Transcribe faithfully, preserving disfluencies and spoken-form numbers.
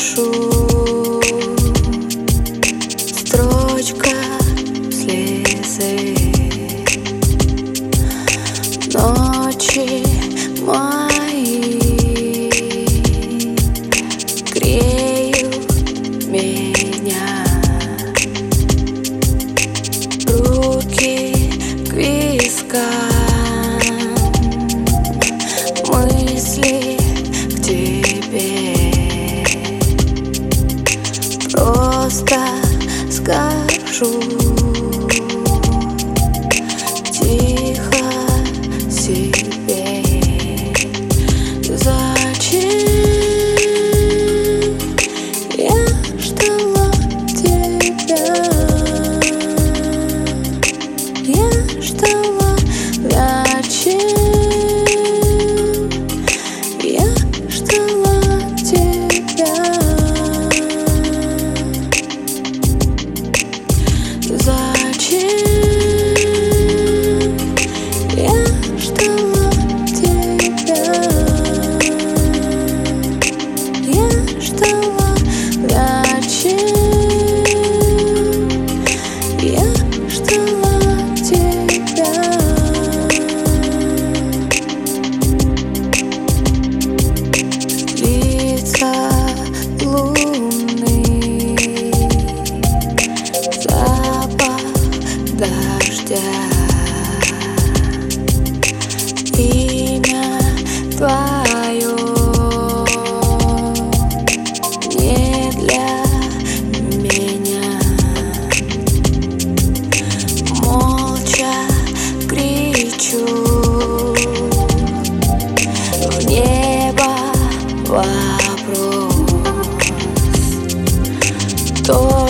пишу строчка слезы. Ночи мои греют меня, руки к вискам, мысли к тебе. Просто скажу тихо себе: зачем я ждала тебя? Я ждала, зачем я ждала тебя? Зачем я ждала тебя? Я ждала, зачем я ждала тебя? Лица луны, запах дождя, имя твое не для меня. Молча кричу в небо вопрос: кто